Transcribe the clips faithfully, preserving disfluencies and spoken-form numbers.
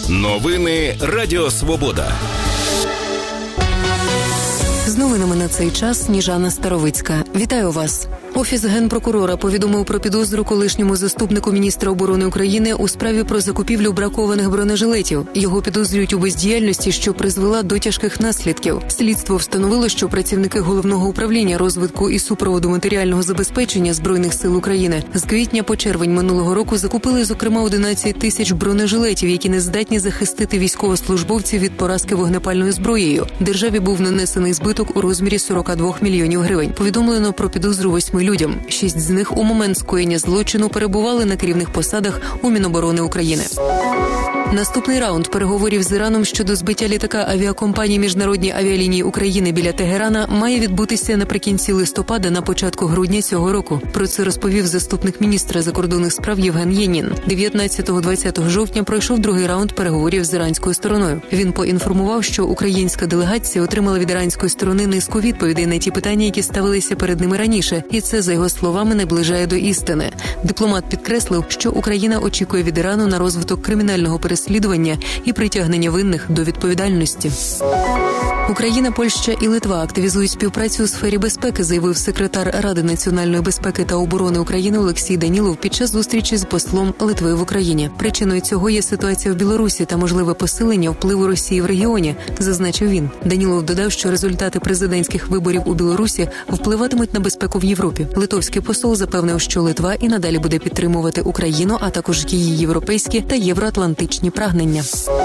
Новини Радіо Свобода. З новинами на цей час Сніжана Старовицька. Вітаю вас. Офіс Генпрокурора повідомив про підозру колишньому заступнику міністра оборони України у справі про закупівлю бракованих бронежилетів. Його підозрюють у бездіяльності, що призвела до тяжких наслідків. Слідство встановило, що працівники Головного управління розвитку і супроводу матеріального забезпечення Збройних сил України з квітня по червень минулого року закупили, зокрема, одинадцять тисяч бронежилетів, які не здатні захистити військовослужбовців від поразки вогнепальною зброєю. Державі був нанесений збиток у розмірі сорок два мільйонів гривень. Повідомлено про підозру восьми людям. Шість з них у момент скоєння злочину перебували на керівних посадах у Міноборони України. Наступний раунд переговорів з Іраном щодо збиття літака авіакомпанії Міжнародні авіалінії України біля Тегерана має відбутися наприкінці листопада, на початку грудня цього року. Про це розповів заступник міністра закордонних справ Євген Єнін. дев'ятнадцятого-двадцятого жовтня пройшов другий раунд переговорів з іранською стороною. Він поінформував, що українська делегація отримала від іранської сторони низку відповідей на ті питання, які ставилися перед ними раніше, і це, за його словами, наближає до істини. Дипломат підкреслив, що Україна очікує від Ірану на розвиток кримінального переслідування і притягнення винних до відповідальності. Україна, Польща і Литва активізують співпрацю у сфері безпеки, заявив секретар Ради національної безпеки та оборони України Олексій Данілов під час зустрічі з послом Литви в Україні. Причиною цього є ситуація в Білорусі та можливе посилення впливу Росії в регіоні, зазначив він. Данілов додав, що результати президентських виборів у Білорусі впливатимуть на безпеку в Європі. Литовський посол запевнив, що Литва і надалі буде підтримувати Україну, а також її європейські та євроатлантичні прагнення.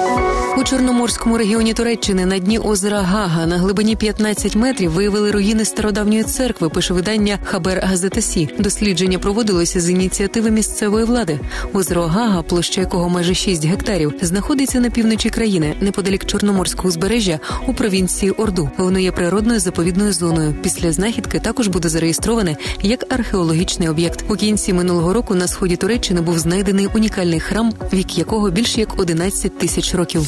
У Чорноморському регіоні Туреччини на дні озера Гага на глибині п'ятнадцять метрів виявили руїни стародавньої церкви, пише видання Хабер Газетасі. Дослідження проводилося з ініціативи місцевої влади. Озеро Гага, площа якого майже шість гектарів, знаходиться на півночі країни, неподалік Чорноморського узбережжя у провінції Орду. Воно є природною заповідною зоною. Після знахідки також буде зареєстроване як археологічний об'єкт. У кінці минулого року на сході Туреччини був знайдений унікальний храм, вік якого більш як одинадцять тисяч років.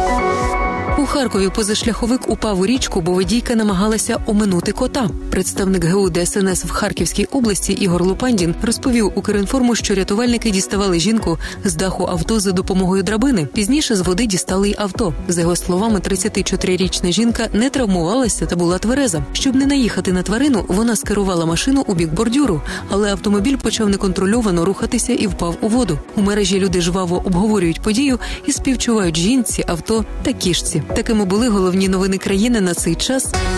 У Харкові позашляховик упав у річку, бо водійка намагалася оминути кота. Представник ГУ Де Ес Ен Ес в Харківській області Ігор Лупандін розповів Укрінформу, що рятувальники діставали жінку з даху авто за допомогою драбини. Пізніше з води дістали й авто. За його словами, тридцятичотирирічна жінка не травмувалася та була твереза. Щоб не наїхати на тварину, вона скерувала машину у бік бордюру, але автомобіль почав неконтрольовано рухатися і впав у воду. У мережі люди жваво обговорюють подію і співчувають жінці, авто та кішці. Такими були головні новини країни на цей час.